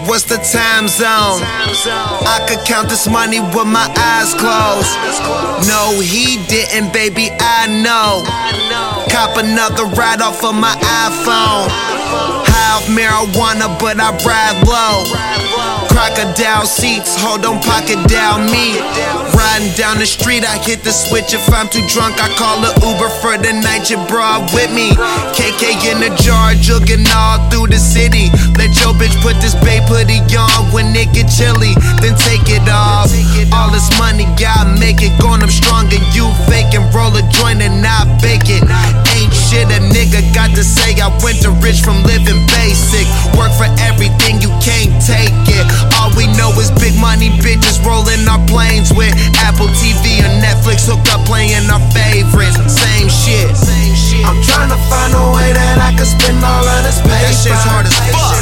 What's the time zone? I could count this money with my eyes closed. No, he didn't, baby, I know. Cop another ride off of my iPhone. High off marijuana, but I ride low. Crocodile seats, hold on, pocket down me. Riding down the street, I hit the switch. If I'm too drunk, I call a Uber for the night. Your bra with me. KK in the jar, jugging all through the city. Let your bitch put this babe hoodie on when it get chilly. Then take it off. All this money, gotta make it. Going up stronger, you fake and roll a joint and I bake it. Ain't shit a nigga got to say. I went to rich from living basic. Work for everything, you can't take it. All we know is big money bitches rolling our planes with Apple TV or Netflix hooked up playing our favorites. Same shit. I'm trying to find a way that I can spend all of this paper. That shit's hard as fuck.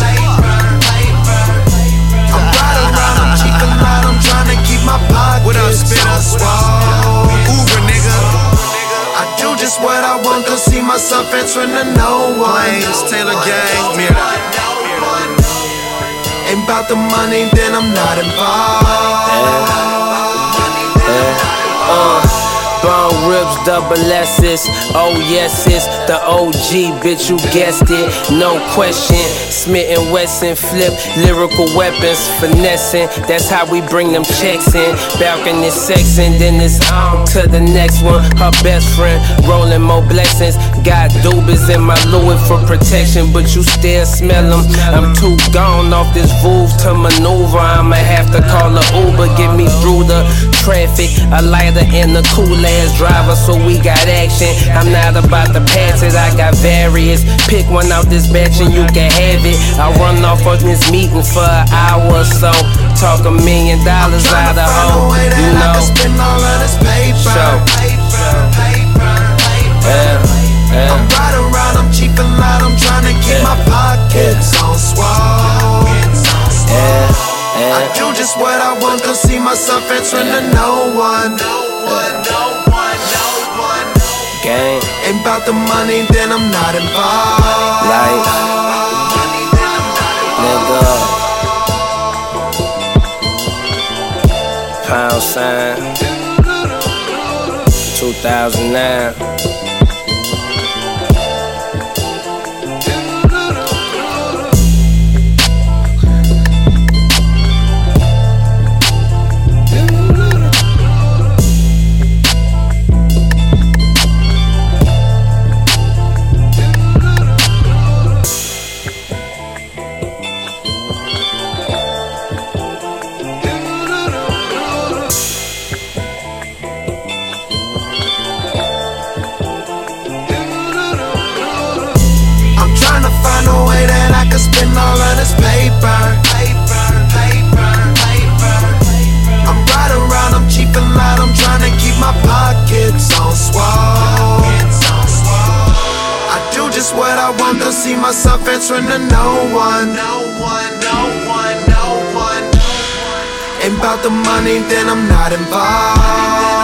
I'm riding around, I'm cheating out, I'm trying to keep my pockets. What up, Spitter? Uber, nigga. I do just what I want, don't see myself answering to no one. Plains, Taylor Gang, Mirror. Ain't about the money, then I'm not involved. Bone ribs, double S's, oh yes, it's the OG, bitch, you guessed it, no question. Smith and Wesson flip, lyrical weapons, finessing, that's how we bring them checks in. Balcony sexing, then it's on to the next one. Her best friend, rolling more blessings. Got doobies in my Louis for protection, but you still smell them. I'm too gone off this Vouv to maneuver. I'ma have to call a Uber, get me through the traffic. A lighter and a cool ass driver, so we got action. I'm not about to pass it, I got various. Pick one out this batch and you can have it. I run off on this meeting for an hour or so. Talk $1 million out of hoe, you know. Show. I'm riding around, I'm cheap and loud, I'm trying to keep my pockets on swole. I do just what I want, don't see myself answering to no one. Gang. Ain't about the money, then I'm not involved. Life, nigga. Pound sign 2009. Spend all of this paper. I'm riding around, I'm cheap and loud, I'm trying to keep my pockets on swole. I do just what I want, don't see myself answering to no one. Ain't about the money, then I'm not involved.